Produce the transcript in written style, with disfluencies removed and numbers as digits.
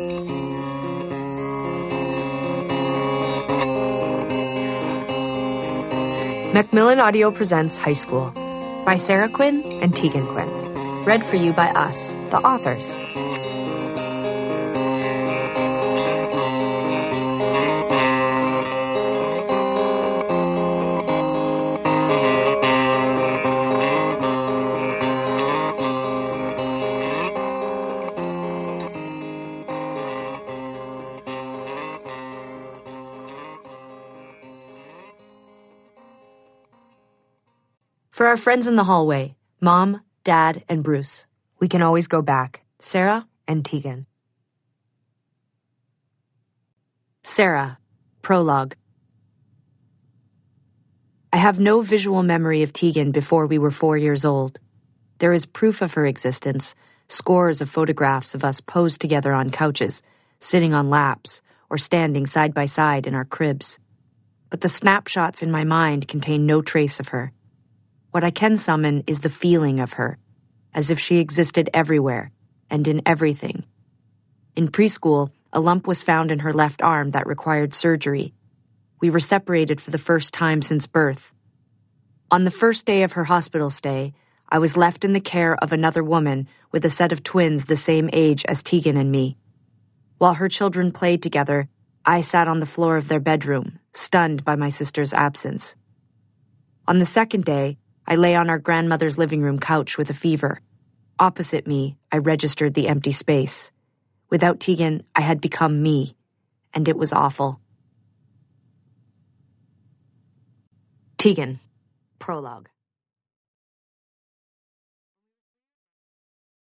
Macmillan Audio presents High School by Sarah Quinn and Tegan Quinn. Read for you by us, the authors. For our friends in the hallway, Mom, Dad, and Bruce, we can always go back. Sarah and Tegan. Sarah, Prologue. I have no visual memory of Tegan before we were 4 years old. There is proof of her existence, scores of photographs of us posed together on couches, sitting on laps, or standing side by side in our cribs. But the snapshots in my mind contain no trace of her. What I can summon is the feeling of her, as if she existed everywhere and in everything. In preschool, a lump was found in her left arm that required surgery. We were separated for the first time since birth. On the first day of her hospital stay, I was left in the care of another woman with a set of twins the same age as Tegan and me. While her children played together, I sat on the floor of their bedroom, stunned by my sister's absence. On the second day, I lay on our grandmother's living room couch with a fever. Opposite me, I registered the empty space. Without Tegan, I had become me, and it was awful. Tegan, Prologue.